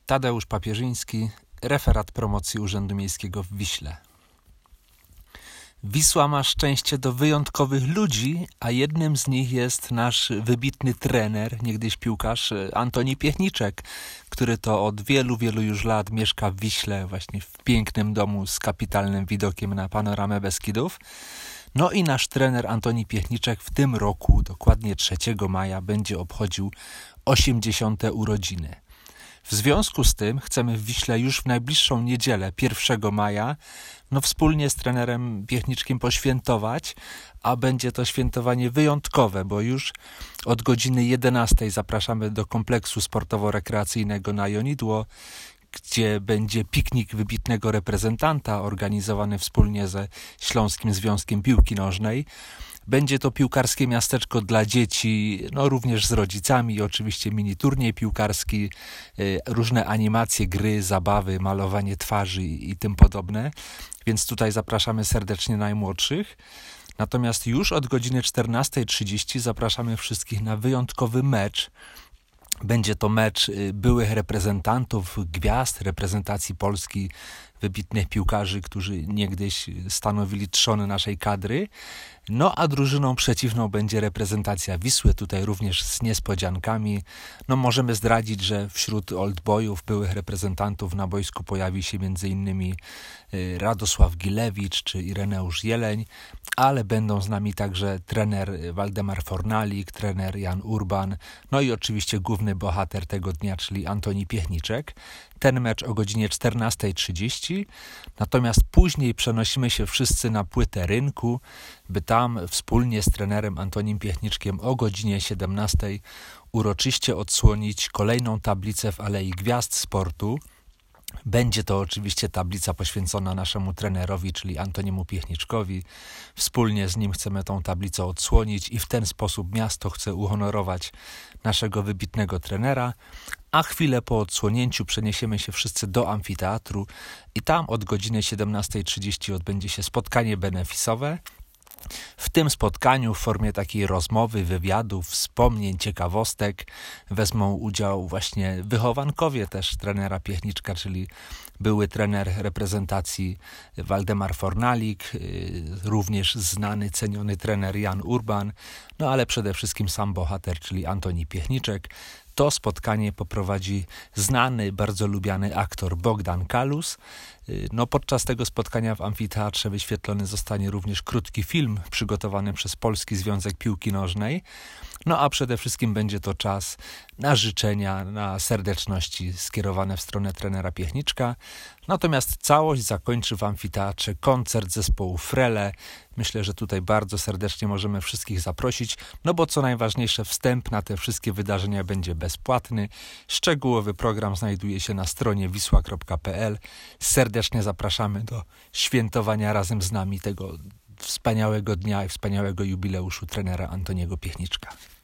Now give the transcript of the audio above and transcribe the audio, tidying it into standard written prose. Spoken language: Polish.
Tadeusz Papierzyński, referat promocji Urzędu Miejskiego w Wiśle. Wisła ma szczęście do wyjątkowych ludzi, a jednym z nich jest nasz wybitny trener, niegdyś piłkarz Antoni Piechniczek, który to od wielu, wielu już lat mieszka w Wiśle, właśnie w pięknym domu z kapitalnym widokiem na panoramę Beskidów. No i nasz trener Antoni Piechniczek w tym roku, dokładnie 3 maja, będzie obchodził 80. urodziny. W związku z tym chcemy w Wiśle już w najbliższą niedzielę, 1 maja, wspólnie z trenerem Piechniczkiem poświętować, a będzie to świętowanie wyjątkowe, bo już od godziny 11 zapraszamy do kompleksu sportowo-rekreacyjnego na Jonidło, gdzie będzie piknik wybitnego reprezentanta organizowany wspólnie ze Śląskim Związkiem Piłki Nożnej. Będzie to piłkarskie miasteczko dla dzieci, również z rodzicami, oczywiście mini turniej piłkarski, różne animacje, gry, zabawy, malowanie twarzy i tym podobne. Więc tutaj zapraszamy serdecznie najmłodszych. Natomiast już od godziny 14:30 zapraszamy wszystkich na wyjątkowy mecz. Będzie to mecz byłych reprezentantów, gwiazd reprezentacji Polski, wybitnych piłkarzy, którzy niegdyś stanowili trzony naszej kadry. A drużyną przeciwną będzie reprezentacja Wisły, tutaj również z niespodziankami. Możemy zdradzić, że wśród oldboyów, byłych reprezentantów na boisku pojawi się m.in. Radosław Gilewicz czy Ireneusz Jeleń, ale będą z nami także trener Waldemar Fornalik, trener Jan Urban, i oczywiście główny bohater tego dnia, czyli Antoni Piechniczek. Ten mecz o godzinie 14:30, natomiast później przenosimy się wszyscy na płytę Rynku, by tam wspólnie z trenerem Antonim Piechniczkiem o godzinie 17 uroczyście odsłonić kolejną tablicę w Alei Gwiazd Sportu. Będzie to oczywiście tablica poświęcona naszemu trenerowi, czyli Antoniemu Piechniczkowi. Wspólnie z nim chcemy tą tablicę odsłonić i w ten sposób miasto chce uhonorować naszego wybitnego trenera, a chwilę po odsłonięciu przeniesiemy się wszyscy do amfiteatru i tam od godziny 17:30 odbędzie się spotkanie benefisowe. W tym spotkaniu w formie takiej rozmowy, wywiadów, wspomnień, ciekawostek wezmą udział właśnie wychowankowie też trenera Piechniczka, czyli były trener reprezentacji Waldemar Fornalik, również znany, ceniony trener Jan Urban, ale przede wszystkim sam bohater, czyli Antoni Piechniczek. To spotkanie poprowadzi znany, bardzo lubiany aktor Bogdan Kalus. Podczas tego spotkania w amfiteatrze wyświetlony zostanie również krótki film przygotowany przez Polski Związek Piłki Nożnej. A przede wszystkim będzie to czas na życzenia, na serdeczności skierowane w stronę trenera Piechniczka. Natomiast całość zakończy w amfiteatrze koncert zespołu Frele. Myślę, że tutaj bardzo serdecznie możemy wszystkich zaprosić, bo co najważniejsze, wstęp na te wszystkie wydarzenia będzie bezpłatny. Szczegółowy program znajduje się na stronie wisła.pl. Serdecznie zapraszamy do świętowania razem z nami tego wspaniałego dnia i wspaniałego jubileuszu trenera Antoniego Piechniczka.